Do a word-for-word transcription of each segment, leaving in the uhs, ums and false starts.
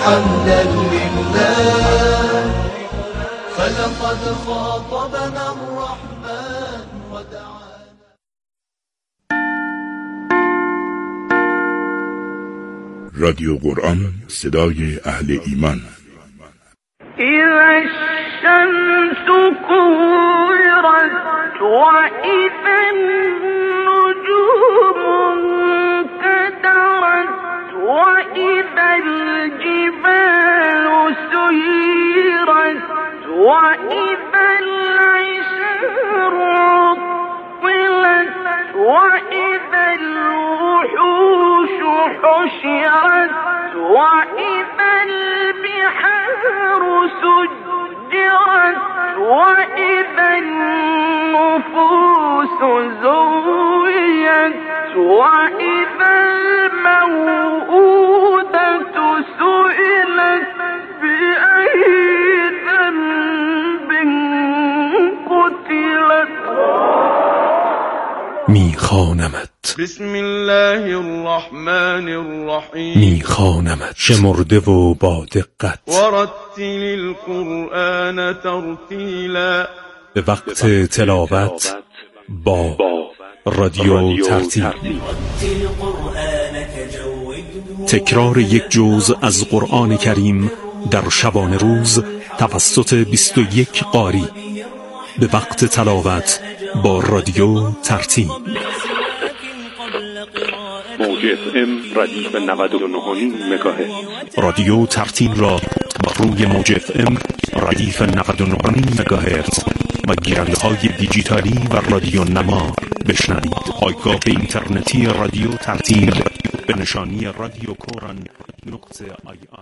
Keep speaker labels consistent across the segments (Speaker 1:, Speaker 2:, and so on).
Speaker 1: حمدا لله فلقد خاطبنا الرحمن ودعانا.
Speaker 2: رادیو قرآن، صدای اهل ایمان.
Speaker 3: اذا الشمس كورت واذا النجوم انكدرت واذا الجبال سيرت واذا العشار عطلت واذا الوحوش حشرت واذا البحار سجرت واذا النفوس زوجت واذا الموءودة سئلت بأي ذنب قتلت.
Speaker 4: میخوانمت.
Speaker 5: بسم الله الرحمن الرحیم.
Speaker 4: میخوانمت شمرده و با دقت.
Speaker 5: ورتل القرآن ترتیلا.
Speaker 4: به وقت تلاوت با رادیو ترتیل. تکرار یک جزء از قرآن کریم در شبانه روز توسط بیست و یک قاری به وقت تلاوت با رادیو ترتیل.
Speaker 6: موج اف ام ردیف نود و نه و نیم مگاهرتز.
Speaker 4: رادیو ترتیل را با روی موج اف ام ردیف نود و نه و نیم مگاهرتز و گیرنده‌های دیجیتالی و رادیو نما بشنوید. پایگاه اینترنتی رادیو ترتیل به نشانی رادیو کوران نقطه آی آر.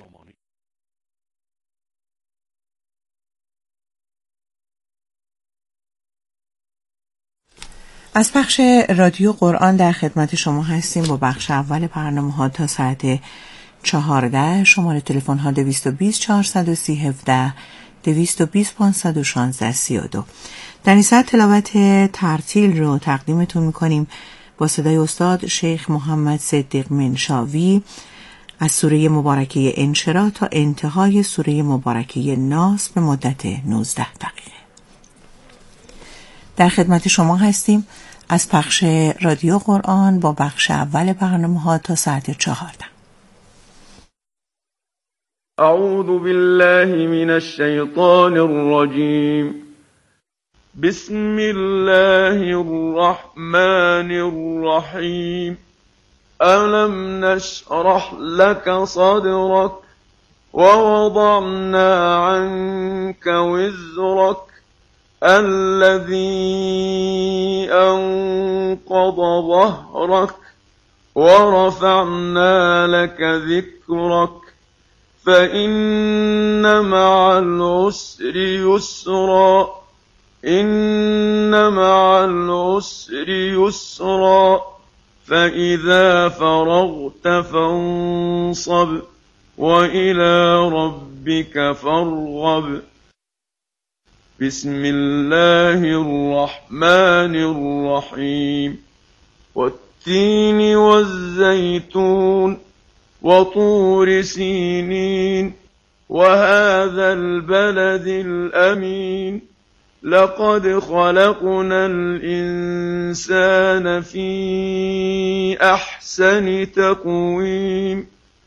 Speaker 7: از پخش رادیو قرآن در خدمت شما هستیم با بخش اول برنامه ها تا ساعت چهارده. شماره تلفن ها دویست و بیست چهارصد و سی هفده، دویست و بیست پانصد و شانزده سی و دو. در این ساعت تلاوت ترتیل رو تقدیمتون میکنیم با صدای استاد شیخ محمد صدیق منشاوی از سوره مبارکه انشراح تا انتهای سوره مبارکه ناس به مدت نوزده دقیقه. در خدمت شما هستیم از پخش رادیو قرآن با بخش اول برنامه ها تا ساعت چهارده.
Speaker 5: اعوذ بالله من الشیطان الرجیم. بسم الله الرحمن الرحیم. ألم نشرح لك صدرك ووضعنا عنك وزرك الذي أنقض ظهرك ورفعنا لك ذكرك فإن مع العسر يسرا إن مع العسر يسرا فإذا فرغت فانصب وإلى ربك فارغب. بسم الله الرحمن الرحيم. والتين والزيتون وطور سينين وهذا البلد الأمين لقد خلقنا الإنسان في أحسن تقويم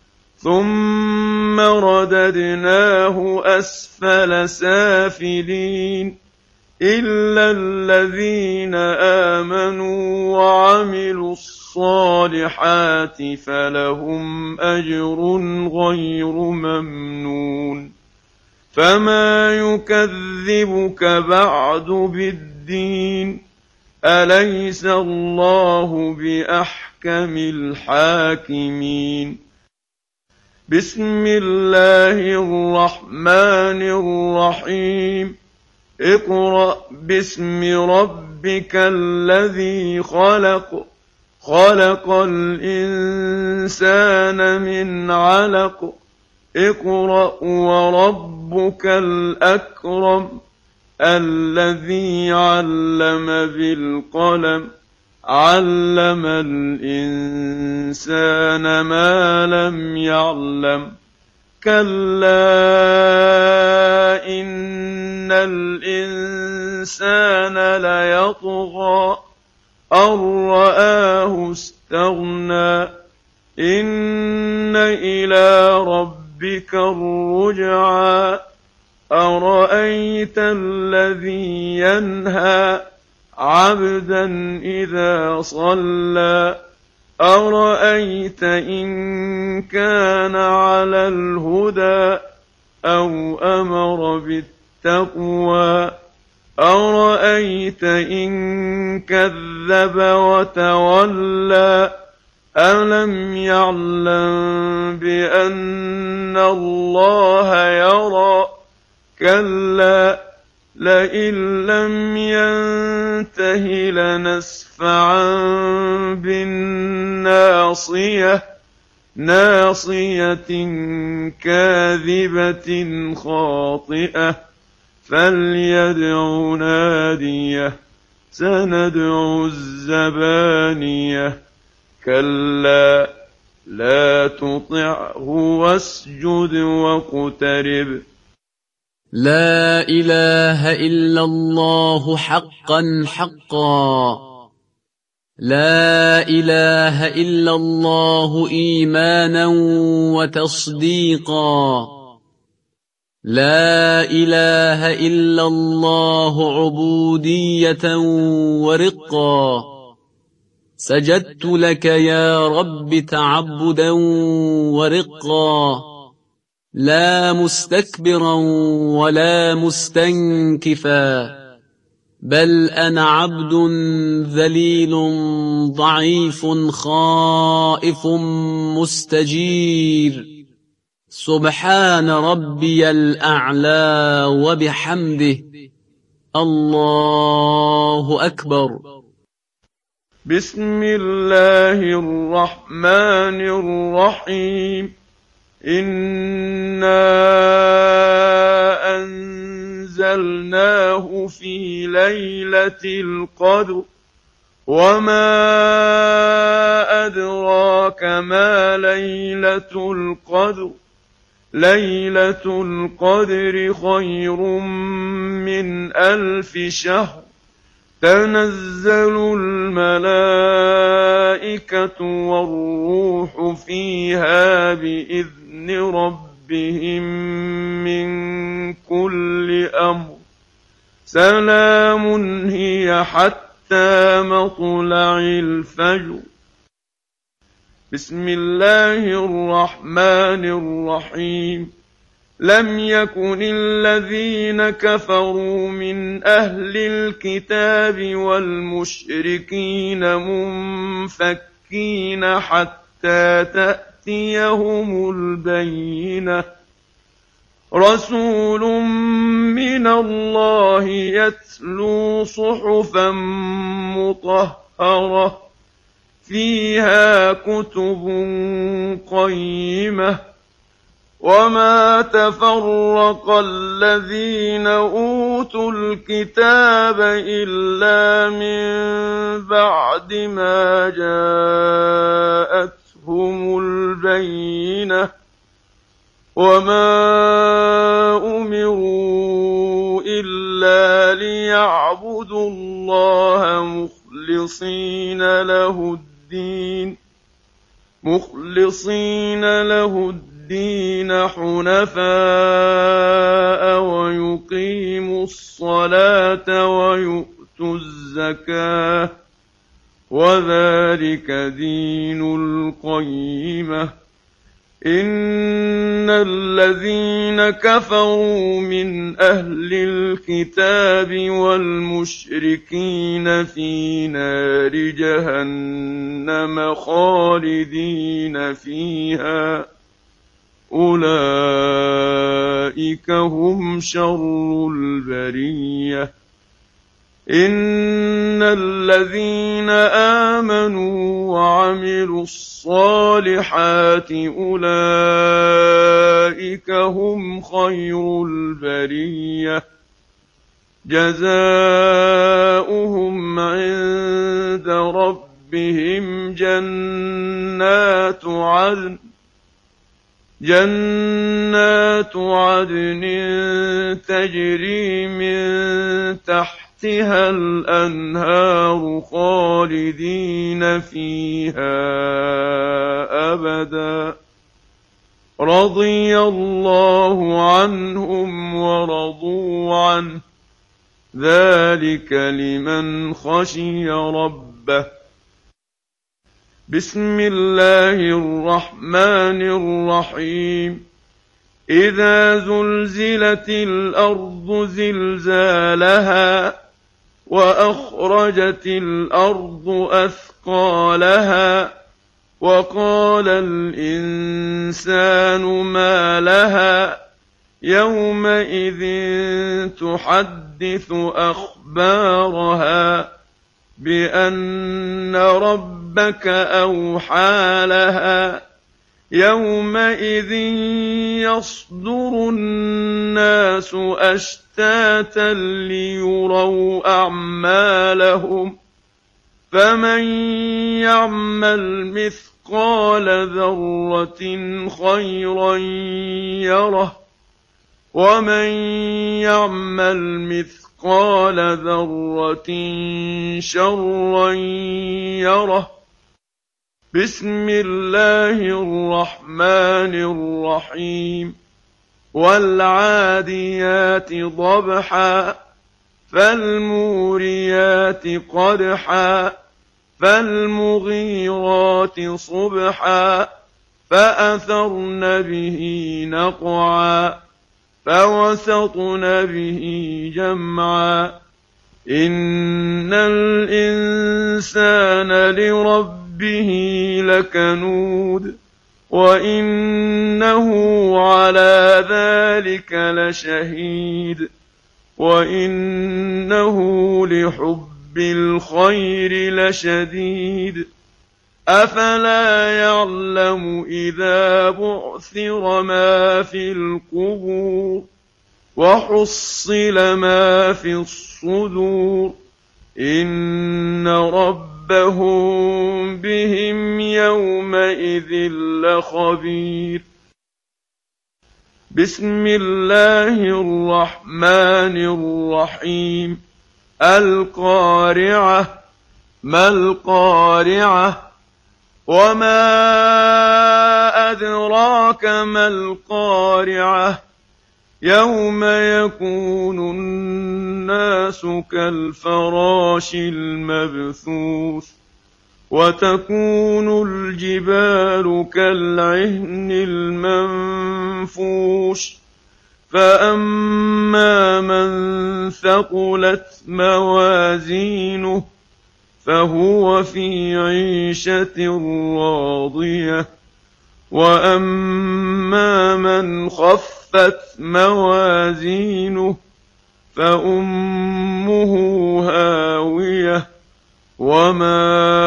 Speaker 5: ثم رددناه أسفل سافلين إلا الذين آمنوا وعملوا الصالحات فلهم أجر غير ممنون. فما يكذبك بعد بالدين أليس الله بأحكم الحاكمين. بسم الله الرحمن الرحيم. اقرأ باسم ربك الذي خلق خلق الإنسان من علق اقرأ وربك الأكرم الذي علم بالقلم علم الإنسان ما لم يعلم كلا إن الإنسان ليطغى أن رآه استغنى إن إلى ربك الرجعى أرأيت الذي ينهى عبدا إذا صلى أرأيت إن كان على الهدى أو أمر بالتقوى أرأيت إن كذب وتولى ألم يعلم بأن الله يرى كلا لئن لم ينته لنسفعا بالناصية ناصية كاذبة خاطئة فليدع ناديه سندع الزبانية كلا لا تطعه واسجد واقترب
Speaker 8: لا إله إلا الله حقا حقا لا إله إلا الله إيمانا وتصديقا لا إله إلا الله عبودية ورقا سجدت لك يا رب تعبدا ورقا لا مستكبرا ولا مستنكفا بل أنا عبد ذليل ضعيف خائف مستجير سبحان ربي الأعلى وبحمده الله أكبر.
Speaker 5: بسم الله الرحمن الرحيم. إنا أنزلناه في ليلة القدر وما أدراك ما ليلة القدر ليلة القدر خير من ألف شهر تنزل الملائكة والروح فيها بإذن ربهم من كل أمر سلام هي حتى مطلع الفجر. بسم الله الرحمن الرحيم. لم يكن الذين كفروا من أهل الكتاب والمشركين منفكين حتى تأتيهم البينة رسول من الله يتلو صحفا مطهرة فيها كتب قيمة وما تفرق الذين أوتوا الكتاب إلا من بعد ما جاءتهم البينة وما أمروا إلا ليعبدوا الله مخلصين له الدين مخلصين له الدين الدين حنفاء ويقيموا الصلاة ويؤتوا الزكاة وذلك دين القيمة. إن الذين كفروا من أهل الكتاب والمشركين في نار جهنم خالدين فيها أولئك هم شر البرية. إن الذين آمنوا وعملوا الصالحات أولئك هم خير البرية جزاؤهم عند ربهم جنات عدن جنات عدن تجري من تحتها الأنهار خالدين فيها أبدا رضي الله عنهم ورضوا عنه ذلك لمن خشي ربه. بسم الله الرحمن الرحيم. إذا زلزلت الأرض زلزالها وأخرجت الأرض أثقالها وقال الإنسان ما لها يومئذ تحدث أخبارها بأن ربك أوحى لها يومئذ يصدر الناس أشتاتا ليروا أعمالهم فمن يعمل مثقال ذرة خيرا يره ومن يعمل مثقال ذرة شرا يره. بسم الله الرحمن الرحيم. والعاديات ضبحا فالموريات قدحا فالمغيرات صبحا فأثرن به نقعا فوسطن به جمعا. إن الإنسان لربه لكنود وإنه على ذلك لشهيد وإنه لحب الخير لشديد. أفلا يعلم إذا بعثر ما في القبور وحصل ما في الصدور إن ربهم بهم يومئذ لخبير. بسم الله الرحمن الرحيم. القارعة ما القارعة وما أدراك ما القارعة يوم يكون الناس كالفراش المبثوث وتكون الجبال كالعهن المنفوش فأما من ثقلت موازينه فهو في عيشة راضية وأما من خفت موازينه فأمه هاوية وما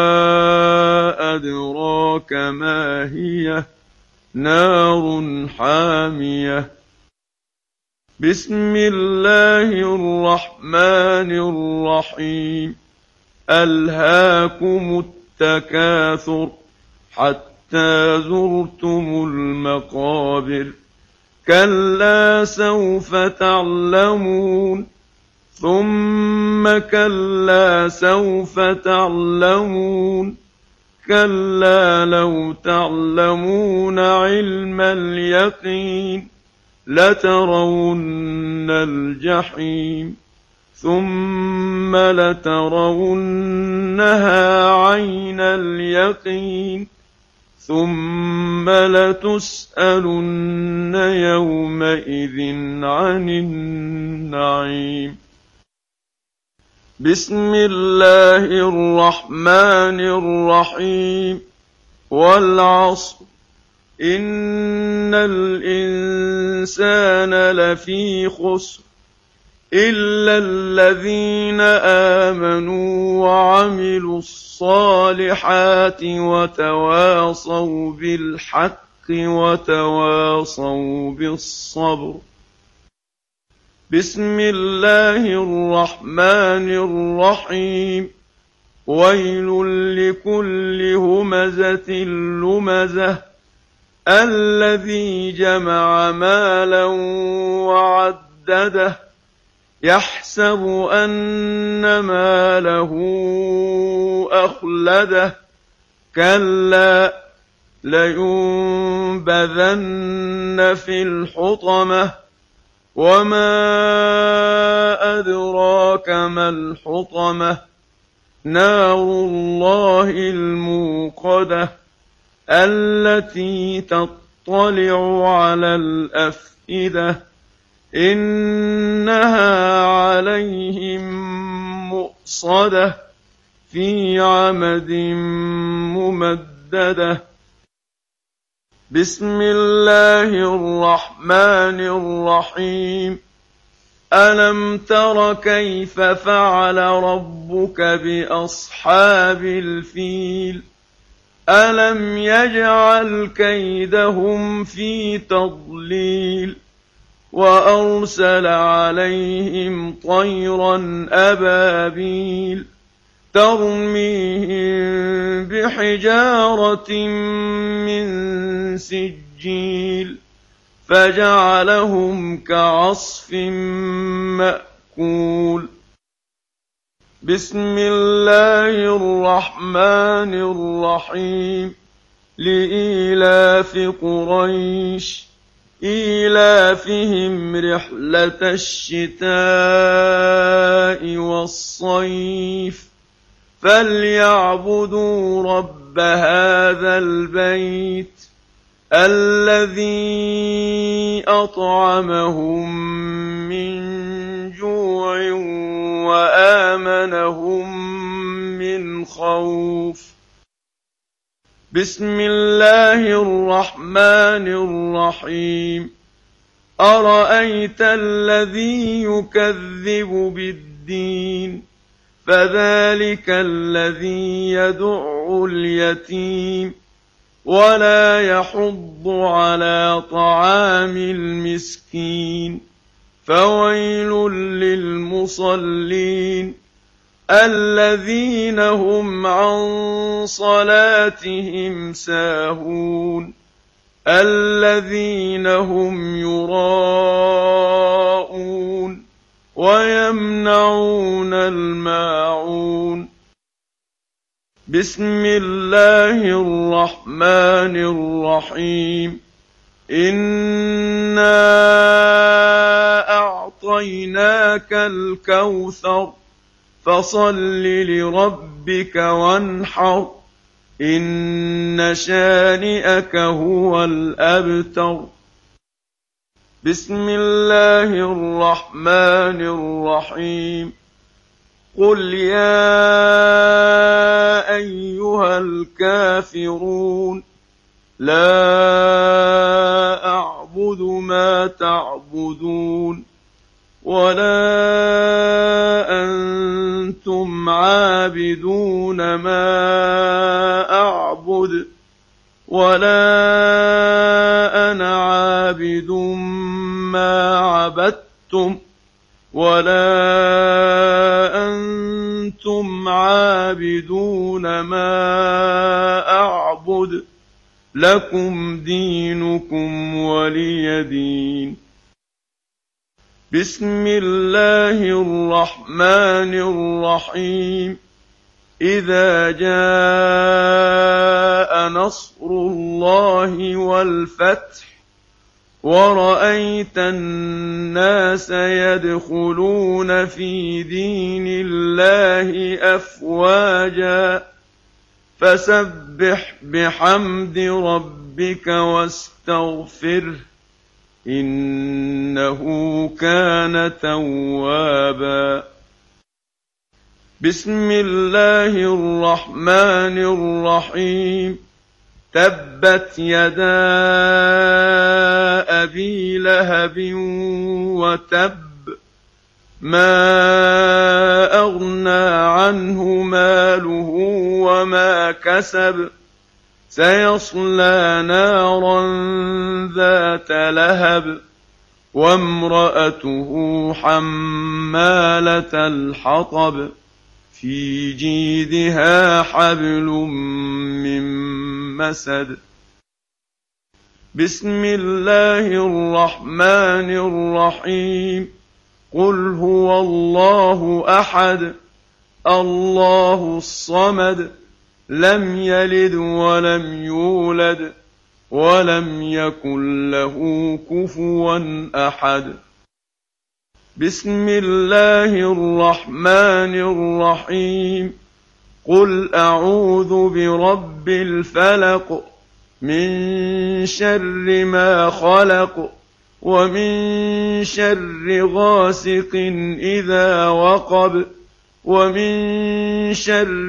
Speaker 5: أدراك ما هي نار حامية. بسم الله الرحمن الرحيم. ألهاكم التكاثر حتى زرتم المقابر كلا سوف تعلمون ثم كلا سوف تعلمون كلا لو تعلمون علم اليقين لترون الجحيم ثم لترونها عين اليقين ثم لتسألن يومئذ عن النعيم. بسم الله الرحمن الرحيم. والعصر إن الإنسان لفي خسر إلا الذين آمنوا وعملوا الصالحات وتواصوا بالحق وتواصوا بالصبر. بسم الله الرحمن الرحيم. ويل لكل همزة لمزة الذي جمع مالا وعدده يحسب أن ماله أخلده كلا لينبذن في الحطمة وما أدراك ما الحطمة نار الله الموقدة التي تطلع على الأفئدة إنها عليهم مؤصدة في عمد ممددة بسم الله الرحمن الرحيم ألم تر كيف فعل ربك بأصحاب الفيل ألم يجعل كيدهم في تضليل وأرسل عليهم طيرا أبابيل ترميهم بحجارة من سجيل فجعلهم كعصف مأكول بسم الله الرحمن الرحيم لإيلاف قريش إيلافهم رحلة الشتاء والصيف فليعبدوا رب هذا البيت الذي أطعمهم من جوع وآمنهم من خوف بسم الله الرحمن الرحيم أرأيت الذي يكذب بالدين فذلك الذي يدع اليتيم ولا يحض على طعام المسكين فويل للمصلين الذين هم عن صلاتهم ساهون الذين هم يراءون ويمنعون الماعون بسم الله الرحمن الرحيم إنا أعطيناك الكوثر فصل لربك وانحر إن شانئك هو الأبتر بسم الله الرحمن الرحيم قل يا أيها الكافرون لا أعبد ما تعبدون ولا أنتم عابدون ما أعبد ولا أنا عابد ما عبدتم ولا أنتم عابدون ما أعبد لكم دينكم ولي دين بسم الله الرحمن الرحيم إذا جاء نصر الله والفتح ورأيت الناس يدخلون في دين الله أفواجا فسبح بحمد ربك واستغفره إنه كان توابا بسم الله الرحمن الرحيم تبت يدا أبي لهب وتب ما أغنى عنه ماله وما كسب سيصلى نارا ذات لهب وامرأته حمالة الحطب في جيدها حبل من مسد بسم الله الرحمن الرحیم. قل هو الله احد الله الصمد لم یلد ولم یولد ولم یکن له کفوا احد. بسم الله الرحمن الرحیم. قل اعوذ برب الفلق من شر ما خلق ومن شر غاسق إذا وقب ومن شر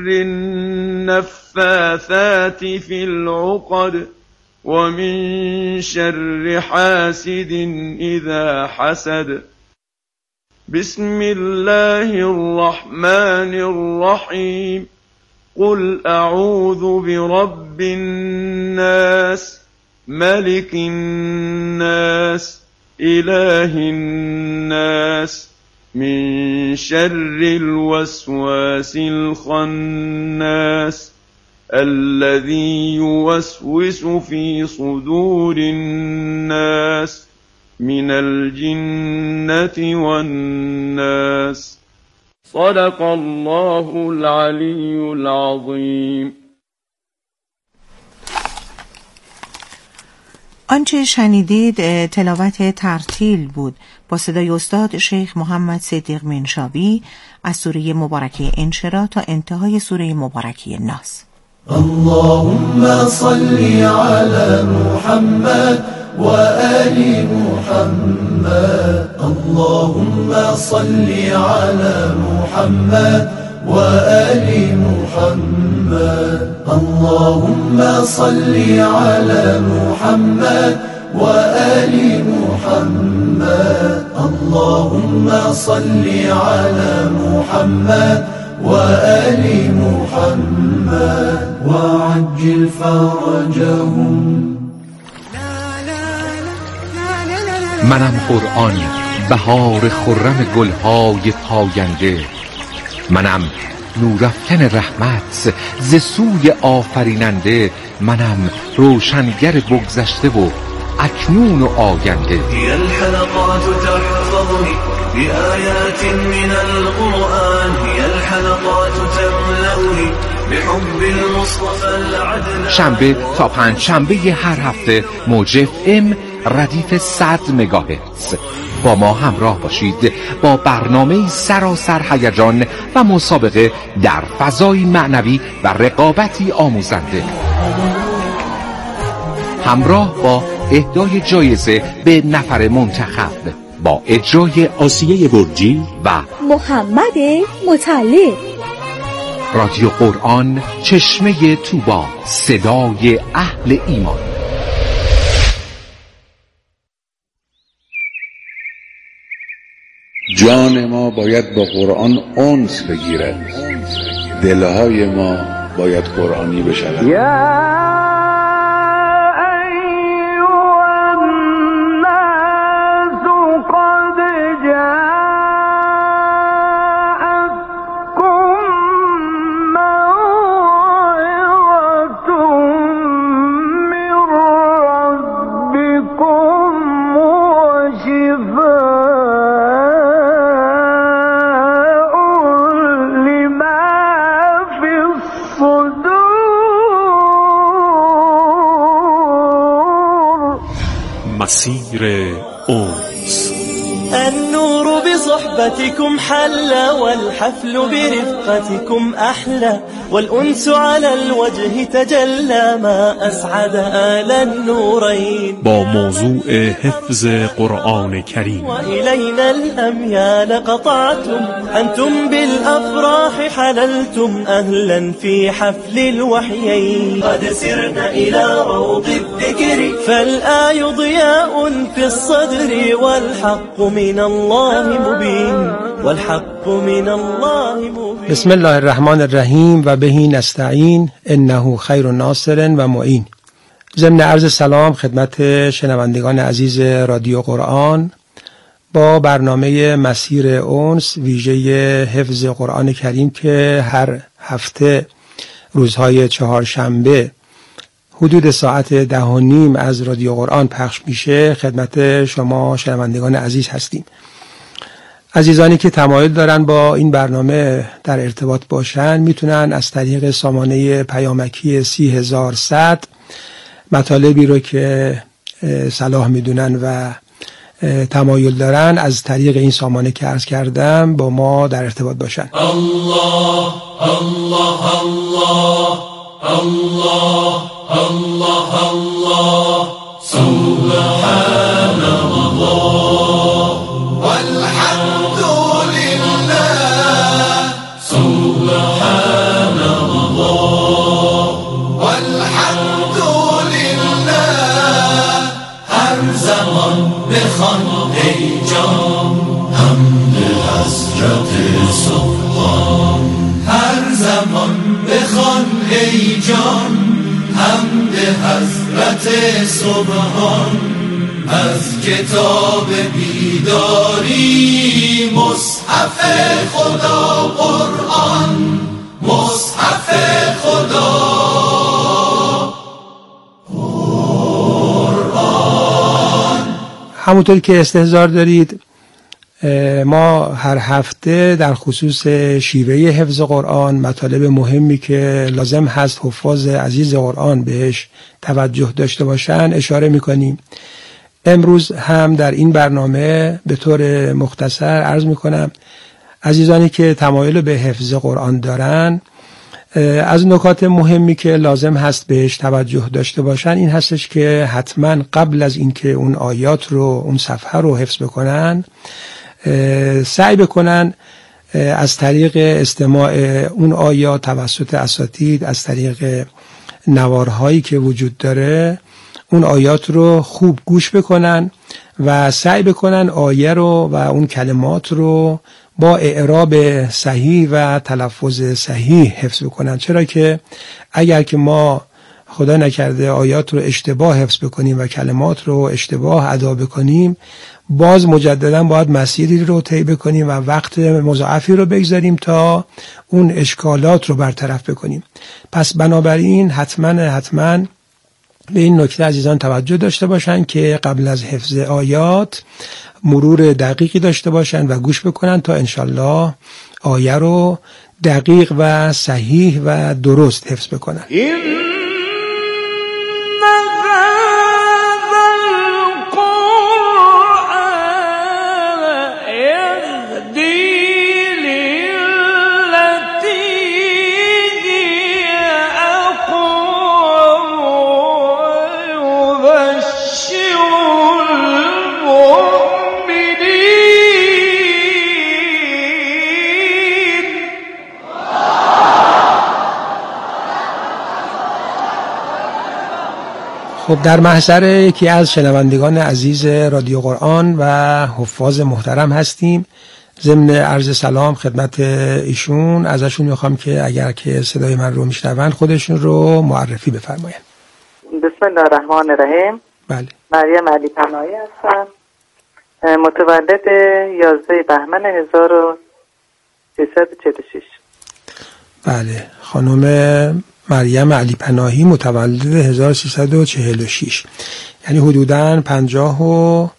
Speaker 5: النفاثات في العقد ومن شر حاسد إذا حسد. بسم الله الرحمن الرحيم. قل أعوذ برب الناس ملك الناس إله الناس من شر الوسواس الخناس الذي يوسوس في صدور الناس من الجنة والناس. صدق الله العلی العظیم.
Speaker 7: آنچه شنیدید تلاوت ترتیل بود با صدای استاد شیخ محمد صدیق منشاوی از سوره مبارکه انشراح تا انتهای سوره مبارکه ناس.
Speaker 1: اللهم صل على محمد وآل محمد. اللهم صل على محمد وآل محمد. اللهم صل على محمد وآل محمد. اللهم صل على محمد وآل محمد وعجل فرجهم.
Speaker 9: منم قرآن، بهار خرم گلهای پاینده. منم نورافکن رحمت ز سوی آفریننده. منم روشنگر بگذشته و اکنون و آینده.
Speaker 1: هي الحلقات تحفظني بآيات من القرآن. هي الحلقات تملأني بحب المصطفى العدنان.
Speaker 9: شنبه تا پنج شنبه هر هفته موج اف ام ردیف صد مگاهرتز. با ما همراه باشید با برنامه سراسر هیجان و مسابقه در فضای معنوی و رقابتی آموزنده، همراه با اهدای جایزه به نفر منتخب با اجرای آسیه برجی و
Speaker 10: محمد مطلع.
Speaker 9: رادیو قرآن چشمه طوبی، صدای اهل ایمان.
Speaker 11: جان ما باید با قرآن انس بگیرد، دلهای ما باید قرآنی بشود.
Speaker 4: مسیر أنس.
Speaker 12: النور بصحبتكم حلى والحفل برفقتكم أحلى والأنس على الوجه تجلى ما أسعد آل النورين.
Speaker 4: با موضوع حفظ قرآن کریم.
Speaker 12: وإلينا الأميال قطعتم أنتم بالأفراح حللتم أهلا في حفل الوحيين. قد سرنا إلى روض الذكر فالآي ضياء في الصدر والحق من الله مبين والحق من الله مبين.
Speaker 13: بسم الله الرحمن الرحیم و بهی نستعین انه خیر ناصر و معین. ضمن عرض سلام خدمت شنوندگان عزیز رادیو قرآن با برنامه مسیر انس ویژه حفظ قرآن کریم که هر هفته روزهای چهارشنبه حدود ساعت ده و نیم از رادیو قرآن پخش میشه خدمت شما شنوندگان عزیز هستیم. عزیزانی که تمایل دارن با این برنامه در ارتباط باشن میتونن از طریق سامانه پیامکی سی هزار و صد مطالبی رو که صلاح میدونن و تمایل دارن از طریق این سامانه که عرض کردم با ما در ارتباط باشن.
Speaker 14: الله الله الله الله الله الله سبحان الله والحمد لله سبحان الله والحمد لله هر زمان بخوان ای جان حمد حضرت سبحان هر زمان بخوان ای جان حمد حضرت سبحان از کتاب بیداری مصحف خدا قرآن مصحف خدا قرآن.
Speaker 13: همونطور که استحضار دارید ما هر هفته در خصوص شیوه حفظ قرآن مطالب مهمی که لازم هست حفاظ عزیز قرآن بهش توجه داشته باشن اشاره میکنیم. امروز هم در این برنامه به طور مختصر عرض میکنم عزیزانی که تمایل به حفظ قرآن دارن از نکات مهمی که لازم هست بهش توجه داشته باشن این هستش که حتما قبل از اینکه اون آیات رو اون صفحه رو حفظ بکنن سعی بکنن از طریق استماع اون آیات توسط اساتید از طریق نوارهایی که وجود داره اون آیات رو خوب گوش بکنن و سعی بکنن آیه رو و اون کلمات رو با اعراب صحیح و تلفظ صحیح حفظ بکنن. چرا که اگر که ما خدا نکرده آیات رو اشتباه حفظ بکنیم و کلمات رو اشتباه ادا بکنیم باز مجددا باید مسیری رو طی بکنیم و وقت مضاعفی رو بگذاریم تا اون اشکالات رو برطرف بکنیم. پس بنابراین حتما حتما به این نکته عزیزان توجه داشته باشن که قبل از حفظ آیات مرور دقیقی داشته باشن و گوش بکنن تا انشالله آیه رو دقیق و صحیح و درست حفظ بکنن. خب در محضر یکی از شنوندگان عزیز رادیو قرآن و حفاظ محترم هستیم. ضمن عرض سلام خدمت ایشون ازشون میخوام که اگر که صدای من رو میشنون خودشون رو معرفی بفرمایند.
Speaker 15: بسم الله الرحمن الرحیم.
Speaker 13: بله.
Speaker 15: مریم علی پناهی هستم. متولد یازده بهمن هزار و سیصد و چهل و شش.
Speaker 13: بله خانم مریم علی پناهی متولد هزار و سیصد و چهل و شش یعنی حدوداً پنجاه و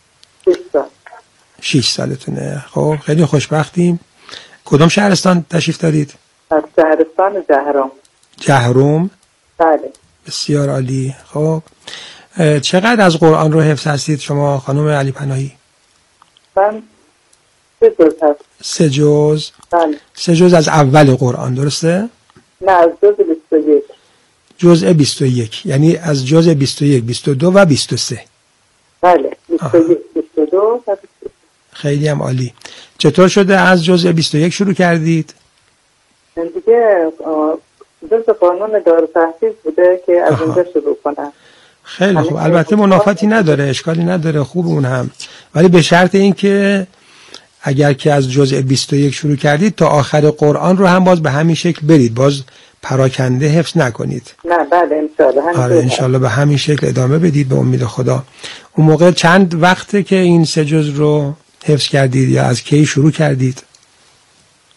Speaker 13: شش سالتونه. خب خیلی خوشبختیم. کدام شهرستان تشریف دارید؟
Speaker 15: از شهرستان جهرم.
Speaker 13: جهرم؟
Speaker 15: بله.
Speaker 13: بسیار عالی. خب چقدر از قرآن رو حفظ هستید شما خانم علی پناهی؟
Speaker 15: من سه جز هست.
Speaker 13: سه جز؟
Speaker 15: بله.
Speaker 13: سه جز از اول قرآن درسته؟
Speaker 15: نه از جز بیست و یک.
Speaker 13: جزء بیست و یک یعنی از جزء بیست و یک، بیست و دو و بیست و سه.
Speaker 15: بله بیست و یک، بیست و دو و بیست و سه.
Speaker 13: خیلی هم عالی. چطور شده از جزء بیست و یک شروع کردید؟
Speaker 15: دیگه جزء قانون دارالتحفیظ بوده که از اونجا شروع کنم.
Speaker 13: خیلی خوب. البته منافاتی نداره، اشکالی نداره، خوب اون هم، ولی به شرط این که اگر که از جزء بیست و یک شروع کردید تا آخر قرآن رو هم باز به همین شکل برید، باز پراکنده حفظ نکنید.
Speaker 15: نه بله انشالله.
Speaker 13: آره انشالله به همین شکل ادامه بدید به امید خدا. اون موقع چند وقته که این سه جز رو حفظ کردید یا از کی شروع کردید؟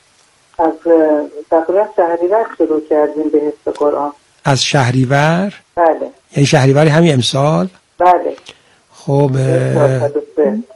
Speaker 15: از تقریبا شهریور شروع کردیم به حفظ قرآن.
Speaker 13: از شهریور؟
Speaker 15: بله.
Speaker 13: یعنی شهریور همین امسال؟
Speaker 15: بله.
Speaker 13: خب